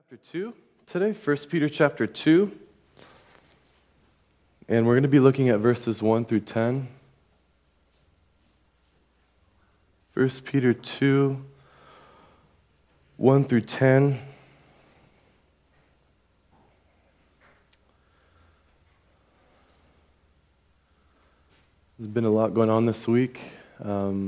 Chapter 2 today, 1 Peter chapter 2, and we're going to be looking at verses 1 through 10. 1 Peter 2, 1 through 10. There's been a lot going on this week, a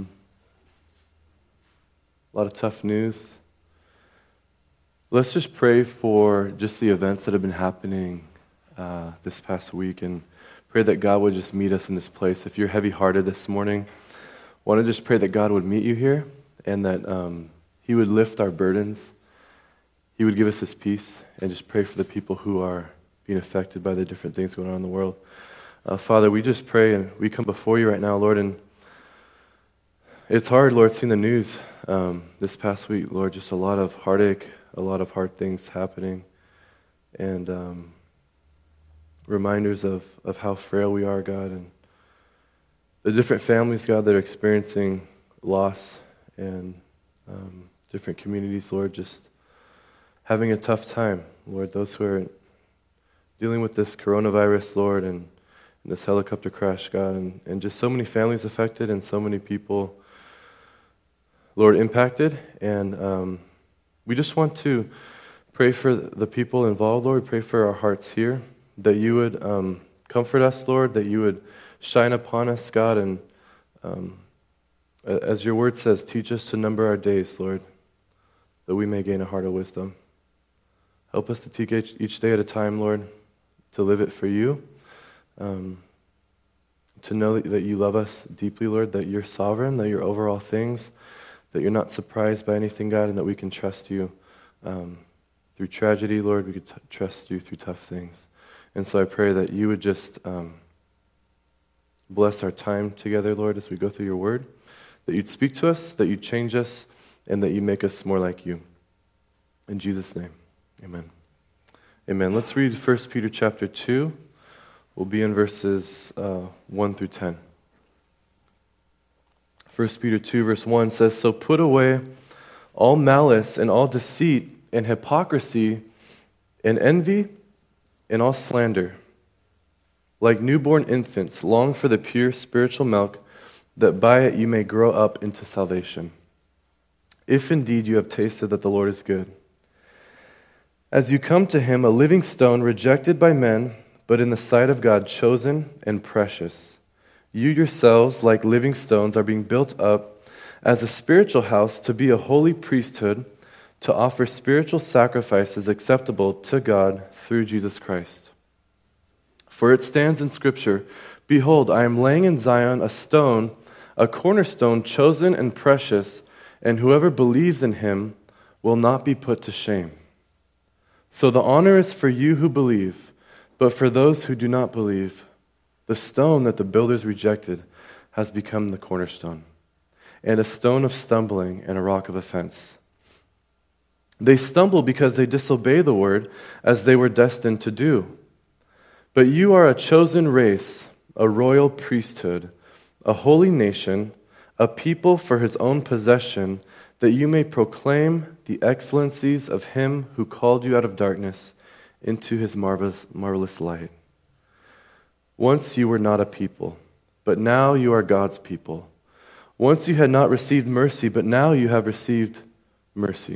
lot of tough news. Let's just pray for just the events that have been happening this past week and pray that God would just meet us in this place. If you're heavy-hearted this morning, I want to just pray that God would meet you here and that He would lift our burdens. He would give us His peace, and just pray for the people who are being affected by the different things going on in the world. Father, we just pray and we come before you right now, Lord, and it's hard, Lord, seeing the news this past week, Lord, just a lot of heartache, a lot of hard things happening, and reminders of how frail we are, God, and the different families, God, that are experiencing loss, and different communities, Lord, just having a tough time, Lord, those who are dealing with this coronavirus, Lord, and this helicopter crash, God, and just so many families affected and so many people, Lord, impacted, and we just want to pray for the people involved, Lord. Pray for our hearts here, that you would comfort us, Lord, that you would shine upon us, God, and as your word says, teach us to number our days, Lord, that we may gain a heart of wisdom. Help us to take each day at a time, Lord, to live it for you, to know that you love us deeply, Lord, that you're sovereign, that you're over all things, that you're not surprised by anything, God, and that we can trust you through tragedy, Lord. We could trust you through tough things. And so I pray that you would just bless our time together, Lord, as we go through your word, that you'd speak to us, that you'd change us, and that you make us more like you. In Jesus' name, amen. Amen. Let's read 1 Peter chapter 2. We'll be in verses 1 through 10. 1 Peter 2 verse 1 says, "So put away all malice and all deceit and hypocrisy and envy and all slander. Like newborn infants, long for the pure spiritual milk, that by it you may grow up into salvation. If indeed you have tasted that the Lord is good. As you come to him, a living stone rejected by men, but in the sight of God chosen and precious. You yourselves, like living stones, are being built up as a spiritual house to be a holy priesthood, to offer spiritual sacrifices acceptable to God through Jesus Christ. For it stands in Scripture, 'Behold, I am laying in Zion a stone, a cornerstone chosen and precious, and whoever believes in him will not be put to shame.' So the honor is for you who believe, but for those who do not believe, the stone that the builders rejected has become the cornerstone, and a stone of stumbling and a rock of offense. They stumble because they disobey the word as they were destined to do. But you are a chosen race, a royal priesthood, a holy nation, a people for his own possession, that you may proclaim the excellencies of him who called you out of darkness into his marvelous light. Once you were not a people, but now you are God's people. Once you had not received mercy, but now you have received mercy."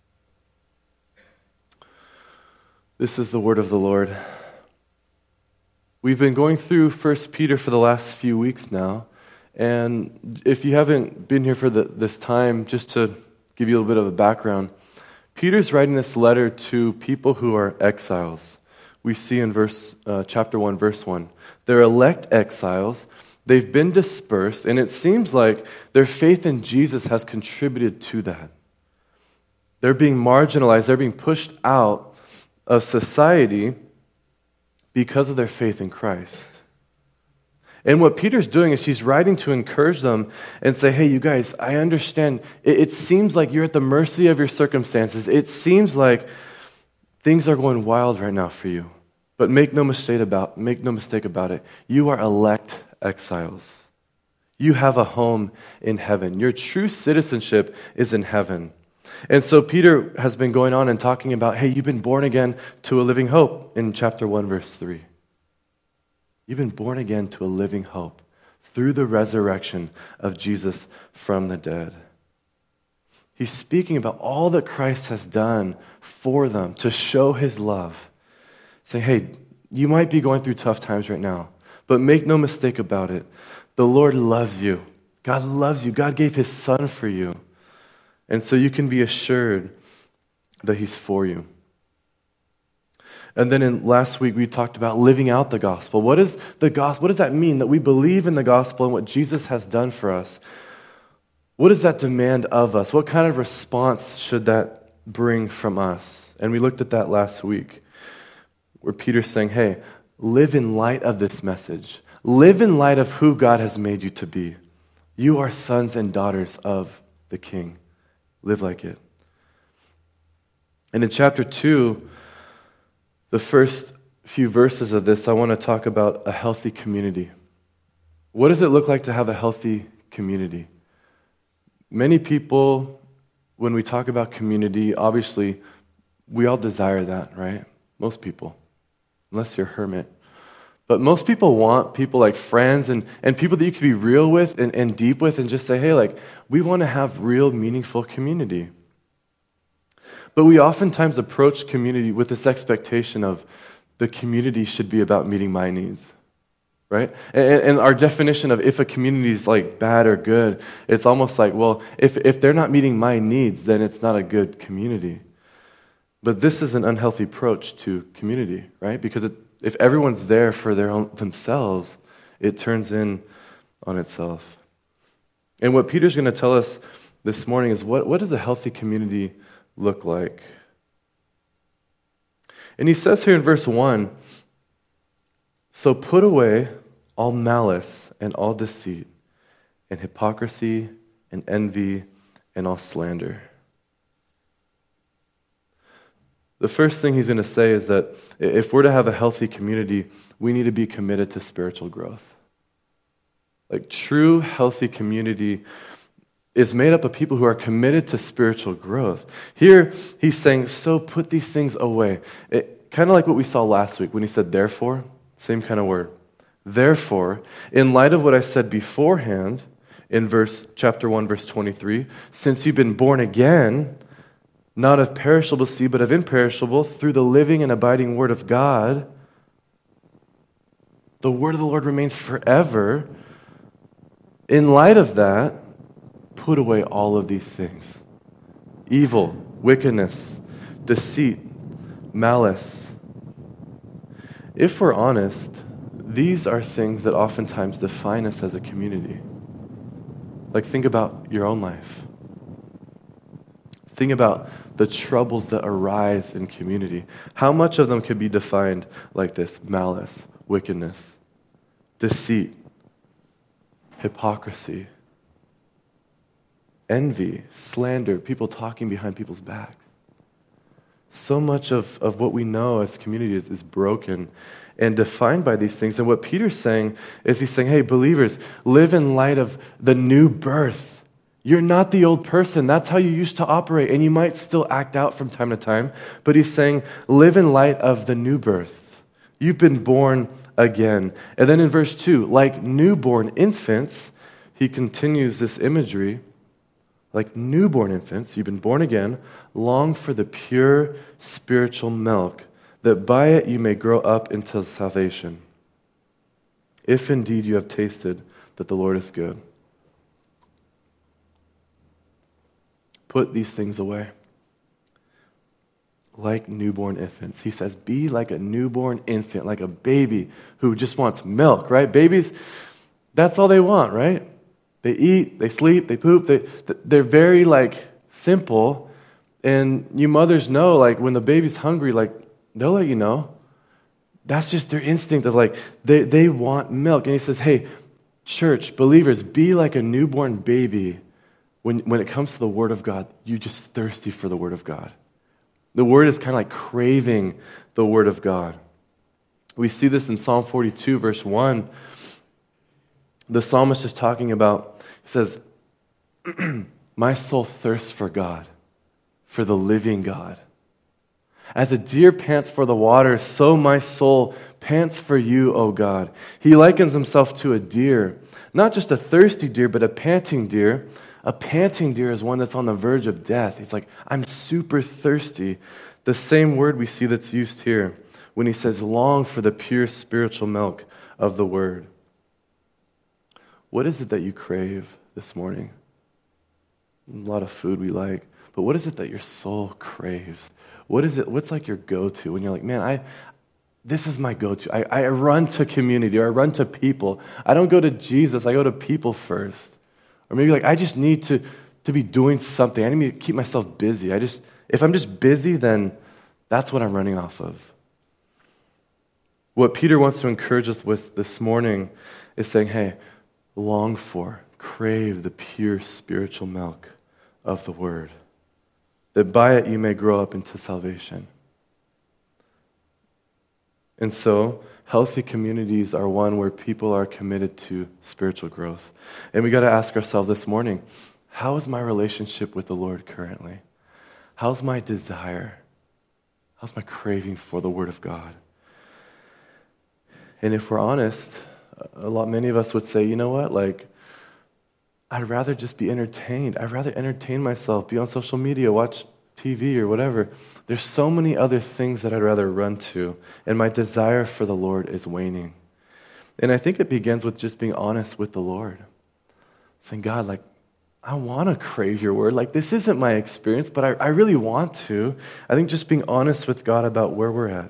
This is the word of the Lord. We've been going through 1 Peter for the last few weeks now, and if you haven't been here for this time, just to give you a little bit of a background, Peter's writing this letter to people who are exiles. We see in chapter 1, verse 1. They're elect exiles. They've been dispersed, and it seems like their faith in Jesus has contributed to that. They're being marginalized. They're being pushed out of society because of their faith in Christ. And what Peter's doing is he's writing to encourage them and say, hey, you guys, I understand. It seems like you're at the mercy of your circumstances. It seems like things are going wild right now for you. But make no mistake about it. You are elect exiles. You have a home in heaven. Your true citizenship is in heaven. And so Peter has been going on and talking about, hey, you've been born again to a living hope in chapter 1, verse 3. You've been born again to a living hope through the resurrection of Jesus from the dead. He's speaking about all that Christ has done for them to show his love. Saying, hey, you might be going through tough times right now, but make no mistake about it. The Lord loves you. God loves you. God gave his son for you. And so you can be assured that he's for you. And then last week we talked about living out the gospel. What is the gospel? What does that mean that we believe in the gospel and what Jesus has done for us? What does that demand of us? What kind of response should that bring from us? And we looked at that last week, where Peter's saying, hey, live in light of this message. Live in light of who God has made you to be. You are sons and daughters of the King. Live like it. And in chapter 2, the first few verses of this, I want to talk about a healthy community. What does it look like to have a healthy community? Many people, when we talk about community, obviously, we all desire that, right? Most people, unless you're a hermit. But most people want people like friends and people that you can be real with and deep with and just say, hey, like, we want to have real, meaningful community. But we oftentimes approach community with this expectation of the community should be about meeting my needs. Right? And our definition of if a community is like bad or good, it's almost like, well, if they're not meeting my needs, then it's not a good community. But this is an unhealthy approach to community, right? Because if everyone's there for themselves, it turns in on itself. And what Peter's going to tell us this morning is what does a healthy community look like? And he says here in verse 1, so put away all malice and all deceit and hypocrisy and envy and all slander. The first thing he's going to say is that if we're to have a healthy community, we need to be committed to spiritual growth. Like true healthy community is made up of people who are committed to spiritual growth. Here he's saying, so put these things away. Kind of like what we saw last week when he said therefore. Same kind of word. Therefore, in light of what I said beforehand in chapter 1, verse 23, since you've been born again, not of perishable seed, but of imperishable, through the living and abiding word of God, the word of the Lord remains forever. In light of that, put away all of these things. Evil, wickedness, deceit, malice. If we're honest, these are things that oftentimes define us as a community. Like, think about your own life. Think about the troubles that arise in community. How much of them could be defined like this? Malice, wickedness, deceit, hypocrisy, envy, slander, people talking behind people's backs. So much of what we know as communities is broken and defined by these things. And what Peter's saying is he's saying, hey, believers, live in light of the new birth. You're not the old person. That's how you used to operate. And you might still act out from time to time. But he's saying, live in light of the new birth. You've been born again. And then in verse 2, like newborn infants, he continues this imagery. Like newborn infants, you've been born again, long for the pure spiritual milk, that by it you may grow up into salvation, if indeed you have tasted that the Lord is good. Put these things away. Like newborn infants. He says, be like a newborn infant, like a baby who just wants milk, right? Babies, that's all they want, right? They eat, they sleep, they poop. They're very simple. And you mothers know, when the baby's hungry, they'll let you know. That's just their instinct of they want milk. And he says, hey, church, believers, be like a newborn baby when it comes to the Word of God. You're just thirsty for the Word of God. The Word is kind of like craving the Word of God. We see this in Psalm 42, verse 1. The psalmist is talking about, he says, my soul thirsts for God. for the living God. As a deer pants for the water, so my soul pants for you, O God. He likens himself to a deer, not just a thirsty deer, but a panting deer. A panting deer is one that's on the verge of death. He's like, I'm super thirsty. The same word we see that's used here when he says, long for the pure spiritual milk of the word. What is it that you crave this morning? A lot of food we like, but what is it that your soul craves? What is it? What's like your go-to when you're like, man, this is my go-to. I run to community, or I run to people. I don't go to Jesus, I go to people first. Or maybe like, I just need to be doing something. I need to keep myself busy. If I'm just busy, then that's what I'm running off of. What Peter wants to encourage us with this morning is saying, hey, long for, crave the pure spiritual milk of the word, that by it you may grow up into salvation. And so, healthy communities are one where people are committed to spiritual growth. And we got to ask ourselves this morning, how is my relationship with the Lord currently? How's my desire? How's my craving for the Word of God? And if we're honest, many of us would say, you know what, like, I'd rather just be entertained. I'd rather entertain myself, be on social media, watch TV or whatever. There's so many other things that I'd rather run to, and my desire for the Lord is waning. And I think it begins with just being honest with the Lord. Saying, God, like, I want to crave your word. Like, this isn't my experience, but I really want to. I think just being honest with God about where we're at.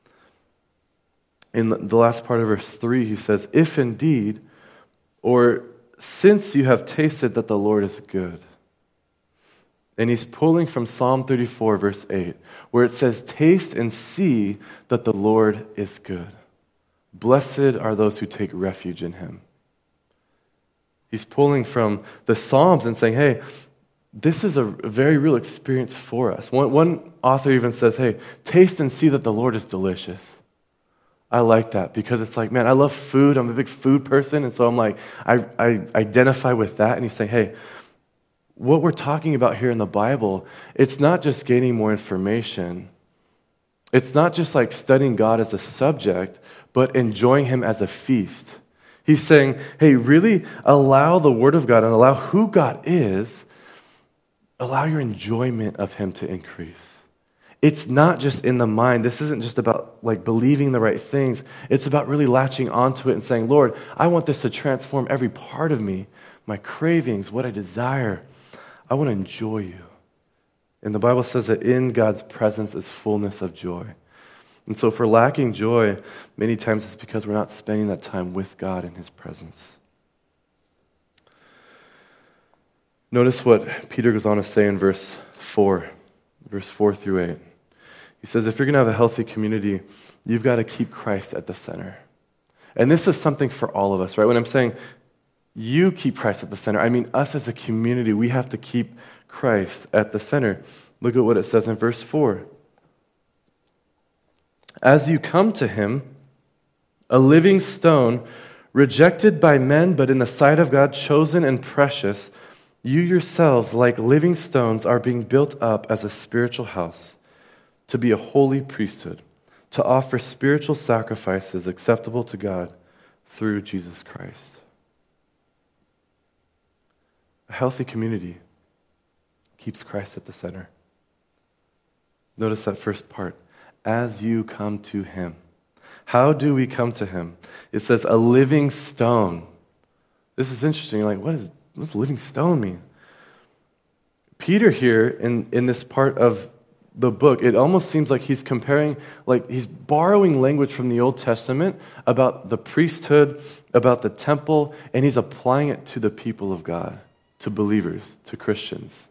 In the last part of verse 3, he says, if indeed, or since you have tasted that the Lord is good. And he's pulling from Psalm 34, verse 8, where it says, taste and see that the Lord is good. Blessed are those who take refuge in him. He's pulling from the Psalms and saying, hey, this is a very real experience for us. One author even says, hey, taste and see that the Lord is delicious. I like that because it's like, man, I love food. I'm a big food person. And so I'm like, I identify with that. And he's saying, hey, what we're talking about here in the Bible, it's not just gaining more information. It's not just like studying God as a subject, but enjoying him as a feast. He's saying, hey, really allow the Word of God and allow who God is, allow your enjoyment of him to increase. It's not just in the mind. This isn't just about like believing the right things. It's about really latching onto it and saying, Lord, I want this to transform every part of me, my cravings, what I desire. I want to enjoy you. And the Bible says that in God's presence is fullness of joy. And so if we're lacking joy, many times it's because we're not spending that time with God in his presence. Notice what Peter goes on to say in verse 4 through 8. He says, if you're going to have a healthy community, you've got to keep Christ at the center. And this is something for all of us, right? When I'm saying you keep Christ at the center, I mean us as a community, we have to keep Christ at the center. Look at what it says in verse 4. As you come to him, a living stone, rejected by men, but in the sight of God, chosen and precious, you yourselves, like living stones, are being built up as a spiritual house, to be a holy priesthood, to offer spiritual sacrifices acceptable to God through Jesus Christ. A healthy community keeps Christ at the center. Notice that first part. As you come to him. How do we come to him? It says a living stone. This is interesting. You're like, what's living stone mean? Peter here in this part of the book, it almost seems like he's comparing, like he's borrowing language from the Old Testament about the priesthood, about the temple, and he's applying it to the people of God, to believers, to Christians.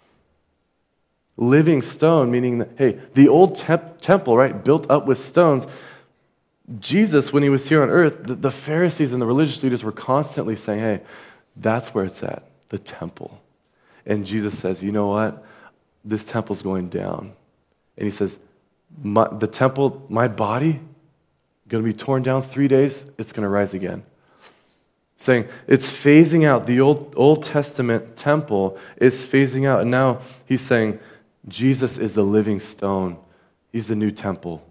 Living stone, meaning that, hey, the old temple, right, built up with stones. Jesus, when he was here on earth, the Pharisees and the religious leaders were constantly saying, hey, that's where it's at, the temple. And Jesus says, you know what? This temple's going down. And he says, the temple, my body, going to be torn down 3 days, it's going to rise again. Saying it's phasing out. The Old Testament temple is phasing out. And now he's saying, Jesus is the living stone. He's the new temple.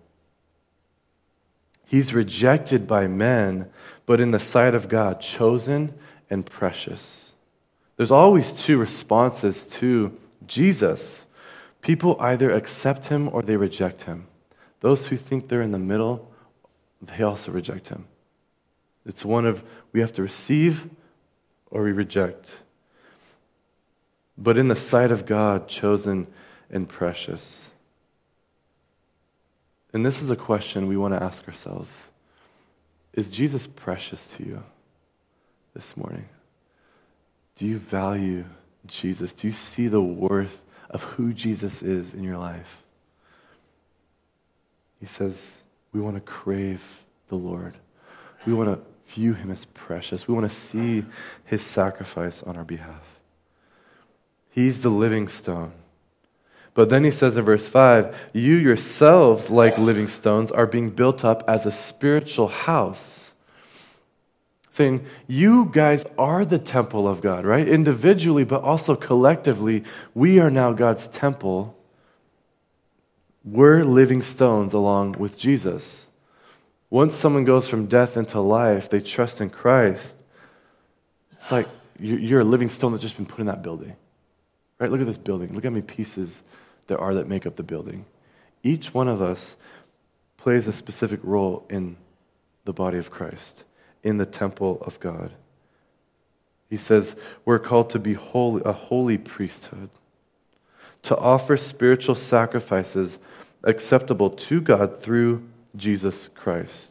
He's rejected by men, but in the sight of God, chosen and precious. There's always two responses to Jesus. People either accept him or they reject him. Those who think they're in the middle, they also reject him. It's one of, we have to receive or we reject. But in the sight of God, chosen and precious. And this is a question we want to ask ourselves. Is Jesus precious to you this morning? Do you value Jesus? Do you see the worth of who Jesus is in your life? He says we want to crave the Lord. We want to view him as precious. We want to see his sacrifice on our behalf. He's the living stone. But then he says in verse 5, you yourselves, like living stones, are being built up as a spiritual house. Saying, you guys are the temple of God, right? Individually, but also collectively, we are now God's temple. We're living stones along with Jesus. Once someone goes from death into life, they trust in Christ. It's like you're a living stone that's just been put in that building. Right? Look at this building. Look how many pieces there are that make up the building. Each one of us plays a specific role in the body of Christ, in the temple of God. He says we're called to be holy, a holy priesthood, to offer spiritual sacrifices acceptable to God through Jesus Christ.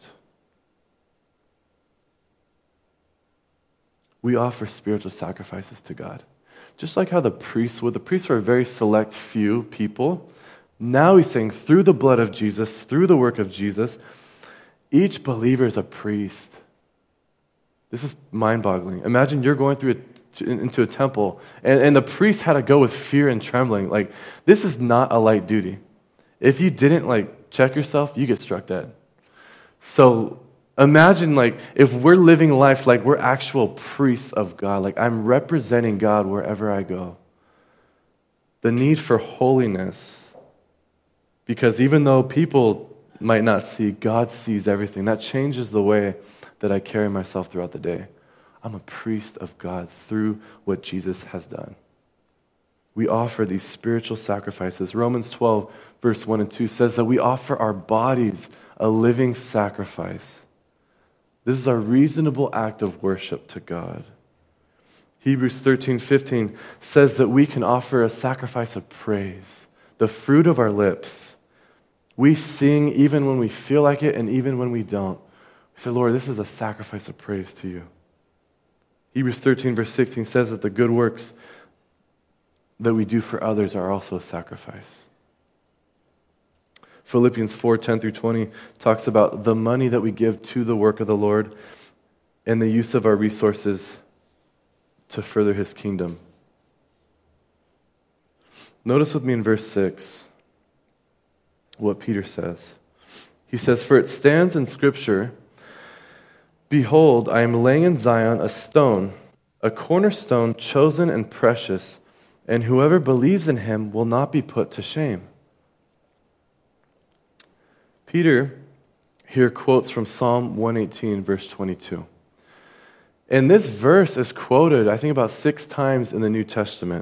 We offer spiritual sacrifices to God. Just like how the priests would. The priests were a very select few people. Now he's saying through the blood of Jesus, through the work of Jesus, each believer is a priest. This is mind-boggling. Imagine you're going into a temple, and the priest had to go with fear and trembling. Like, this is not a light duty. If you didn't check yourself, you get struck dead. So imagine if we're living life like we're actual priests of God, like I'm representing God wherever I go. The need for holiness, because even though people might not see, God sees everything. That changes the way that I carry myself throughout the day. I'm a priest of God through what Jesus has done. We offer these spiritual sacrifices. Romans 12, verse 1 and 2 says that we offer our bodies a living sacrifice. This is our reasonable act of worship to God. Hebrews 13:15 says that we can offer a sacrifice of praise, the fruit of our lips. We sing even when we feel like it and even when we don't. We say, Lord, this is a sacrifice of praise to you. Hebrews 13, verse 16 says that the good works that we do for others are also a sacrifice. Philippians 4:10 through 20 talks about the money that we give to the work of the Lord and the use of our resources to further his kingdom. Notice with me in verse 6 what Peter says. He says, for it stands in Scripture, behold, I am laying in Zion a stone, a cornerstone chosen and precious, and whoever believes in him will not be put to shame. Peter here quotes from Psalm 118, verse 22. And this verse is quoted, I think, about 6 times in the New Testament.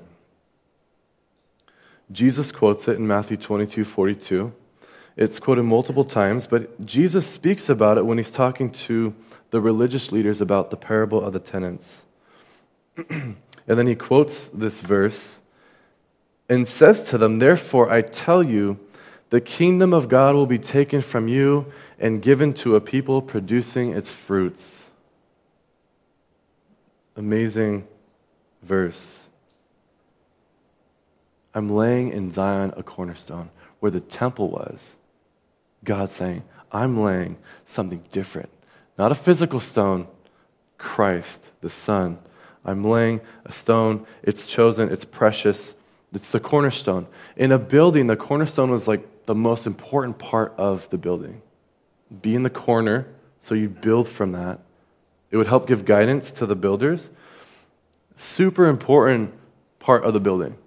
Jesus quotes it in Matthew 22:42. It's quoted multiple times, but Jesus speaks about it when he's talking to the religious leaders about the parable of the tenants. And then he quotes this verse and says to them, therefore I tell you, the kingdom of God will be taken from you and given to a people producing its fruits. Amazing verse. I'm laying in Zion a cornerstone where the temple was. God saying, I'm laying something different. Not a physical stone, Christ, the Son. I'm laying a stone, it's chosen, it's precious, it's the cornerstone. In a building, the cornerstone was like the most important part of the building. Be in the corner, so you build from that. It would help give guidance to the builders. Super important part of the building,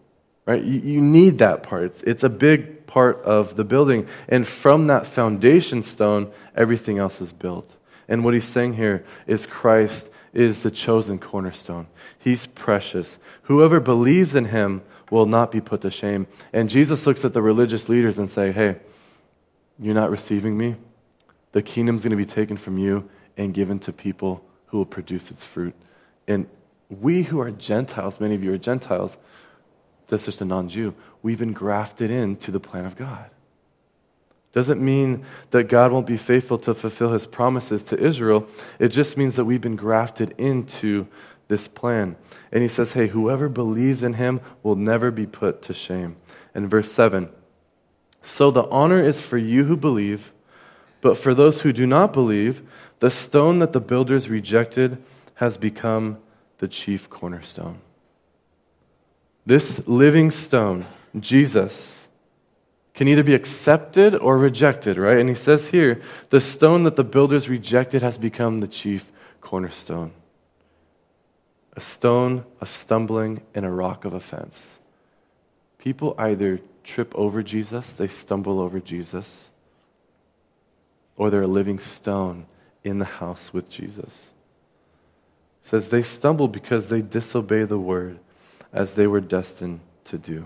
right? You need that part. It's a big part of the building. And from that foundation stone, everything else is built. And what he's saying here is Christ is the chosen cornerstone. He's precious. Whoever believes in him will not be put to shame. And Jesus looks at the religious leaders and say, hey, you're not receiving me. The kingdom's going to be taken from you and given to people who will produce its fruit. And we who are Gentiles, many of you are Gentiles, that's just a non-Jew, we've been grafted into the plan of God. Doesn't mean that God won't be faithful to fulfill his promises to Israel. It just means that we've been grafted into this plan. And he says, hey, whoever believes in him will never be put to shame. And verse 7, so the honor is for you who believe, but for those who do not believe, the stone that the builders rejected has become the chief cornerstone. This living stone, Jesus, can either be accepted or rejected, right? And he says here, the stone that the builders rejected has become the chief cornerstone. A stone of stumbling and a rock of offense. People either trip over Jesus, they stumble over Jesus, or they're a living stone in the house with Jesus. It says they stumble because they disobey the word as they were destined to do.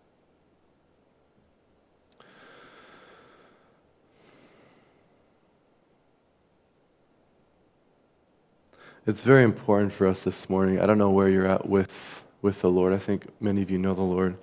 It's very important for us this morning. I don't know where you're at with the Lord. I think many of you know the Lord.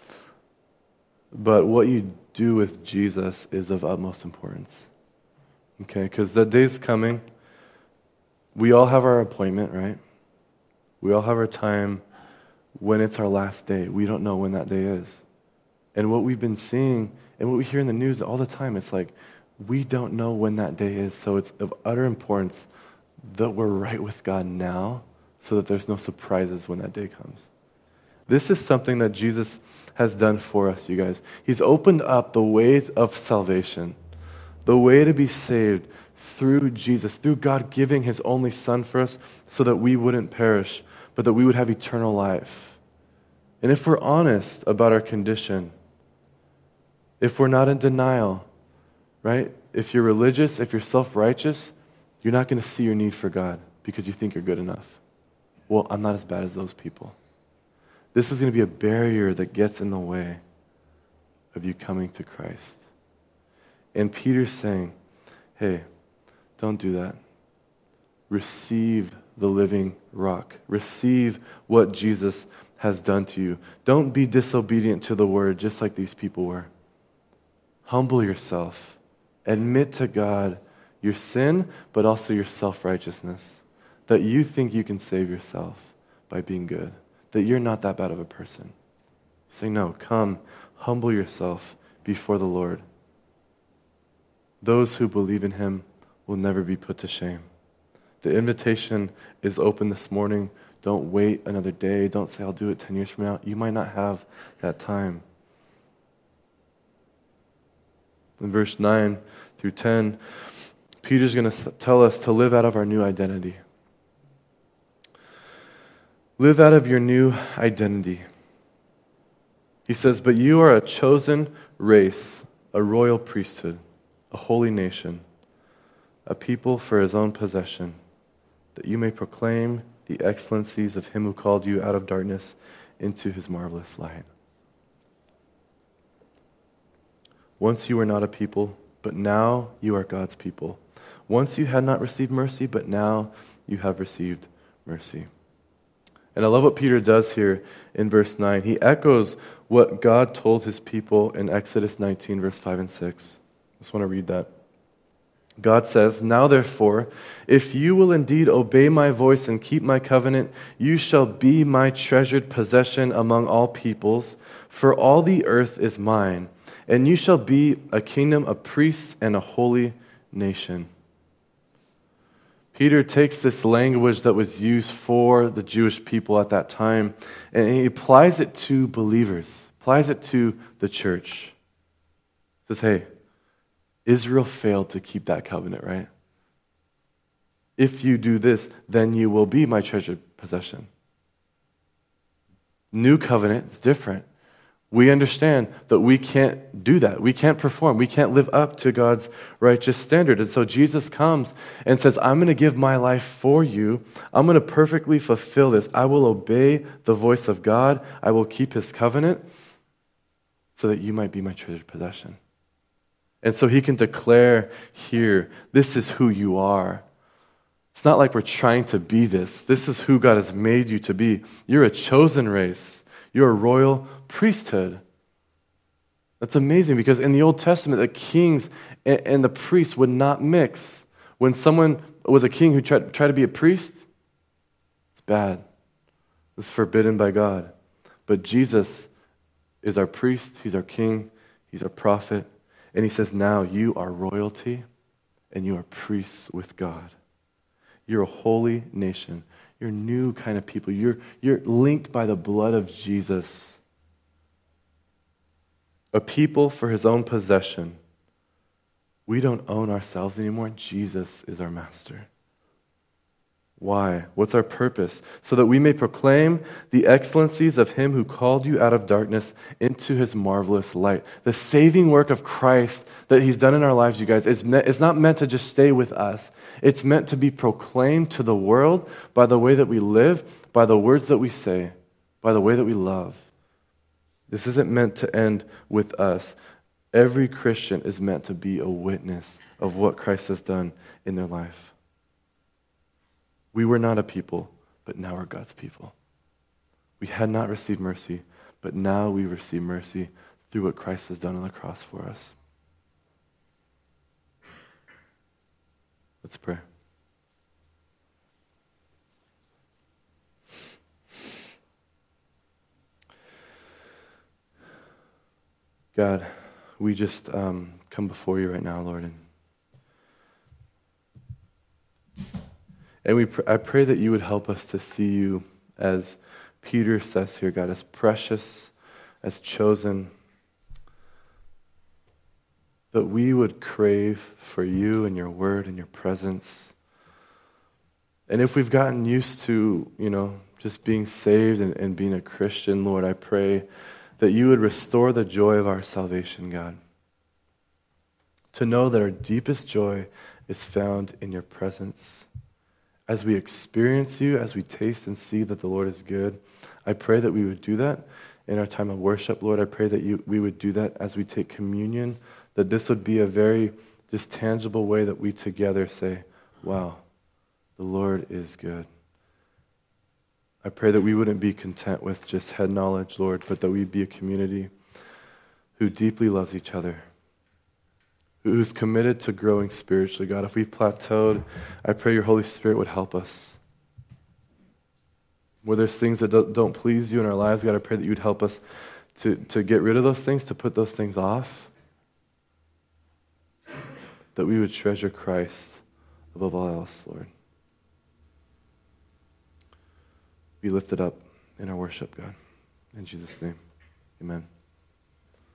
But what you do with Jesus is of utmost importance. Okay, because the day's coming. We all have our appointment, right? We all have our time when it's our last day. We don't know when that day is. And what we've been seeing and what we hear in the news all the time, it's like, we don't know when that day is. So it's of utter importance that we're right with God now so that there's no surprises when that day comes. This is something that Jesus has done for us, you guys. He's opened up the way of salvation, the way to be saved through Jesus, through God giving his only Son for us so that we wouldn't perish, but that we would have eternal life. And if we're honest about our condition, if we're not in denial, right? If you're religious, if you're self-righteous, you're not going to see your need for God because you think you're good enough. Well, I'm not as bad as those people. This is going to be a barrier that gets in the way of you coming to Christ. And Peter's saying, hey, don't do that. Receive the living rock. Receive what Jesus has done to you. Don't be disobedient to the word just like these people were. Humble yourself. Admit to God your sin, but also your self-righteousness. That you think you can save yourself by being good. That you're not that bad of a person. Say, no, come, humble yourself before the Lord. Those who believe in him will never be put to shame. The invitation is open this morning. Don't wait another day. Don't say, I'll do it 10 years from now. You might not have that time. In verse 9 through 10, Peter's going to tell us to live out of our new identity. Live out of your new identity. He says, but you are a chosen race, a royal priesthood, a holy nation, a people for his own possession, that you may proclaim the excellencies of him who called you out of darkness into his marvelous light. Once you were not a people, but now you are God's people. Once you had not received mercy, but now you have received mercy. And I love what Peter does here in verse 9. He echoes what God told his people in Exodus 19, verse 5 and 6. I just want to read that. God says, now therefore, if you will indeed obey my voice and keep my covenant, you shall be my treasured possession among all peoples, for all the earth is mine, and you shall be a kingdom of priests and a holy nation. Peter takes this language that was used for the Jewish people at that time, and he applies it to believers, applies it to the church. He says, hey, Israel failed to keep that covenant, right? If you do this, then you will be my treasured possession. New covenant is different. We understand that we can't do that. We can't perform. We can't live up to God's righteous standard. And so Jesus comes and says, I'm going to give my life for you. I'm going to perfectly fulfill this. I will obey the voice of God. I will keep his covenant so that you might be my treasured possession. And so he can declare here, this is who you are. It's not like we're trying to be this. This is who God has made you to be. You're a chosen race. You're a royal priesthood. That's amazing because in the Old Testament, the kings and the priests would not mix. When someone was a king who tried to be a priest, it's bad. It's forbidden by God. But Jesus is our priest. He's our king. He's our prophet. And he says, now you are royalty and you are priests with God. You're a holy nation. You're a new kind of people. You're linked by the blood of Jesus. A people for his own possession. We don't own ourselves anymore. Jesus is our master. Why? What's our purpose? So that we may proclaim the excellencies of him who called you out of darkness into his marvelous light. The saving work of Christ that he's done in our lives, you guys, is not meant to just stay with us. It's meant to be proclaimed to the world by the way that we live, by the words that we say, by the way that we love. This isn't meant to end with us. Every Christian is meant to be a witness of what Christ has done in their life. We were not a people, but now we're God's people. We had not received mercy, but now we receive mercy through what Christ has done on the cross for us. Let's pray. God, we just come before you right now, Lord, and I pray that you would help us to see you as Peter says here, God, as precious, as chosen, that we would crave for you and your word and your presence. And if we've gotten used to, just being saved and being a Christian, Lord, I pray that you would restore the joy of our salvation, God. To know that our deepest joy is found in your presence. As we experience you, as we taste and see that the Lord is good, I pray that we would do that in our time of worship, Lord. I pray that we would do that as we take communion, that this would be a very just tangible way that we together say, wow, the Lord is good. I pray that we wouldn't be content with just head knowledge, Lord, but that we'd be a community who deeply loves each other, who's committed to growing spiritually. God, if we've plateaued, I pray your Holy Spirit would help us. Where there's things that don't please you in our lives, God, I pray that you'd help us to get rid of those things, to put those things off, that we would treasure Christ above all else, Lord. Be lifted up in our worship, God. In Jesus' name, amen.